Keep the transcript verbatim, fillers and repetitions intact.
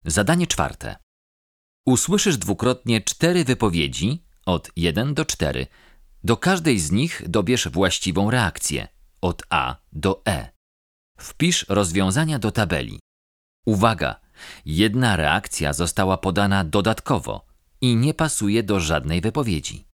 Zadanie czwarte. Usłyszysz dwukrotnie cztery wypowiedzi od jeden do czterech. Do każdej z nich dobierz właściwą reakcję od A do E. Wpisz rozwiązania do tabeli. Uwaga! Jedna reakcja została podana dodatkowo i nie pasuje do żadnej wypowiedzi.